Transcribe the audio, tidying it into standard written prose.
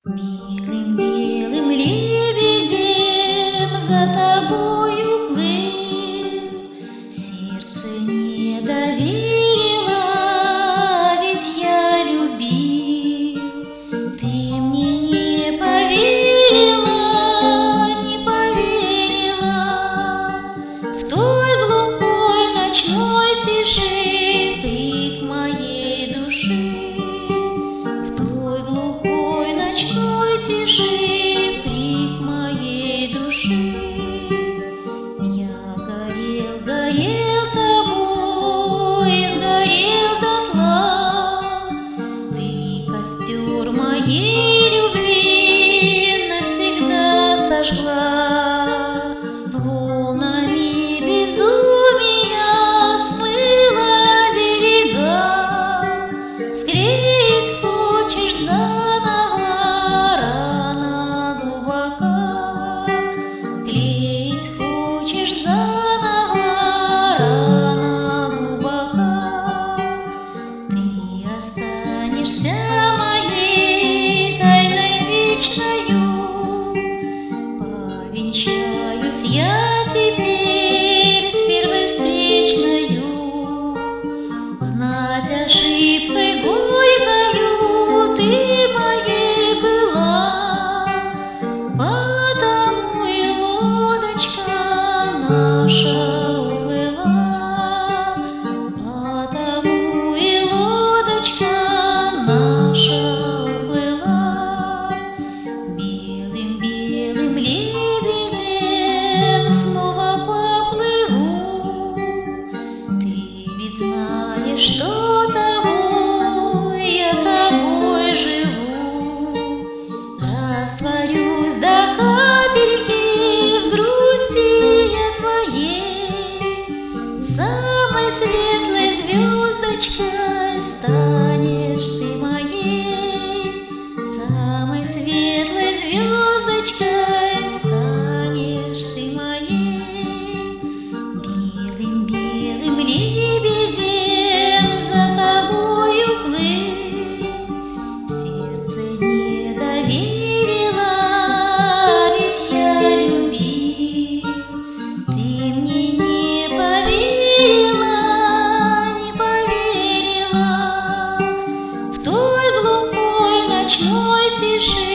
Белым-белым лебедем за тобою плыл, сердце не доверило, ведь я любил. Ты мне не поверила, в той глухой ночной тиши крик моей души. Тиши крик моей души. Я горел, горел тобой, сгорел дотла. Ты костер моей любви навсегда сожгла. Волнами безумия смыла берега. Склеить хочешь заново моей тайной вечною. Повенчаюсь я теперь с первой встречною. Знать ошибкой горькою ты моей была, потому и лодочка наша уплыла, потому и лодочка наша уплыла. Белым-белым лебедем снова поплыву. Ты ведь знаешь, что тобой я тобой живу. Растворюсь до капельки в грусти я твоей. Самой светлой звездочкой станешь ты моей. Самой светлой звездочкой станешь ты моей. Белым-белым лебедем за тобою плыл, сердце не доверило, ведь я любил. Ты мне не поверила, в той глухой ночной тиши